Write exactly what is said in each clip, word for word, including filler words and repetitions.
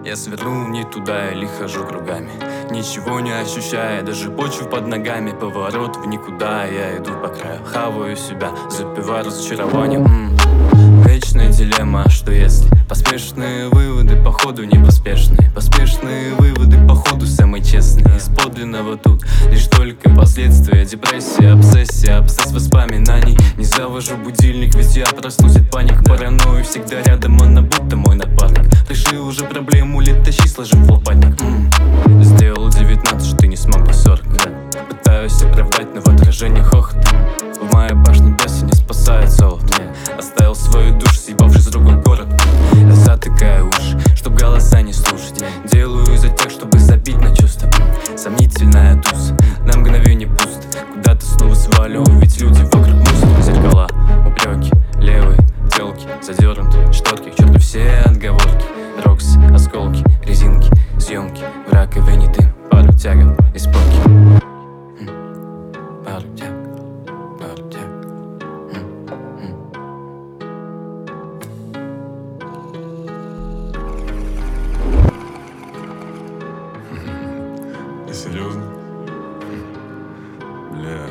Я свернул не туда или хожу кругами, ничего не ощущая, даже почву под ногами. Поворот в никуда, я иду по краю, хаваю себя, запиваю разочарованием. М-м. Вечная дилемма, что если поспешные выводы, походу непоспешные. Поспешные выводы, походу самые честные. Из подлинного тут лишь только последствия. Депрессия, обсессия, абсцесс воспоминаний. Не завожу будильник, ведь я проснусь от паник. Паранойю всегда рядом, она будто мой напарник. Решил уже проблему лет тащи, сложив лопатник. М-м. Сделал девятнадцать, что ты не смог бы сорок. Пытаюсь оправдать, но в отражении хохот. В моей башне бесы не спасает золото. Оставил свою душу, съебавшись в другой город. Я затыкаю уши, чтоб голоса не слушать. Делаю из-за тех, чтобы забить на чувства. Сомнительная туз, на мгновение пусто. Куда-то снова свалю, ведь люди вокруг мусор. Зеркала, упреки, левые, телки, задернуты, шторки, к черту все отговорки. Рокс, осколки, резинки, съемки. В раковине дым, пару тягов и спорки. Пару тягов, пару тягов. Ты серьезно? Бля.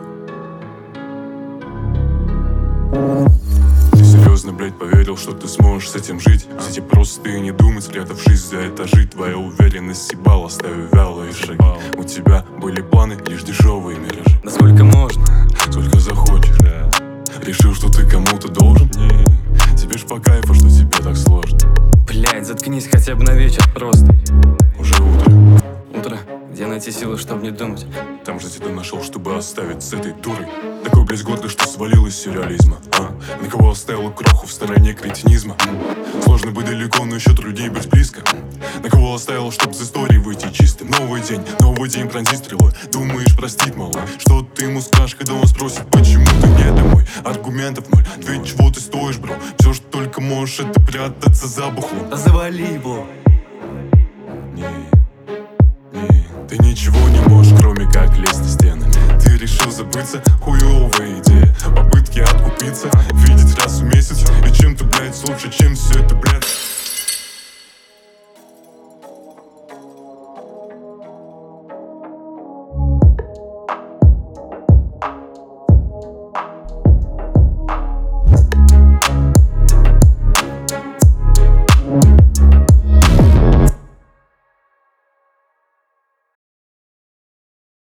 Ты серьезно, блядь, поверил, что ты сможешь с этим жить? Кстати, просто и не думать, спрятавшись за этажи. Твоя уверенность съебала, ставив вялые шаги. У тебя были планы, лишь дешевые миражи. Насколько можно? Сколько захочешь, да. Решил, что ты кому-то должен? Не, тебе ж по кайфу, что тебе так сложно. Блять, заткнись хотя бы на вечер просто. Уже утро. Утро, где найти силы, чтобы не думать? Там же тебя нашел, чтобы оставить с этой дурой. Такой, блядь, гордый, что свалил из сюрреализма. А? На кого оставил кроху в стороне кретинизма? М? Сложно быть далеко, но еще труднее быть близко. М? На кого оставил, чтоб с истории выйти чистым? Новый день, новый день пронзит стрелой. Думаешь, простит, малой? Что ты ему скажешь, когда он спросит, почему ты не домой? Аргументов ноль, ответь, чего ты стоишь, бро. Все, что только можешь, это прятаться за бухлом. Да завали его. Не, не, ты ничего не можешь, кроме как лезть на стены. Ты решил забыться,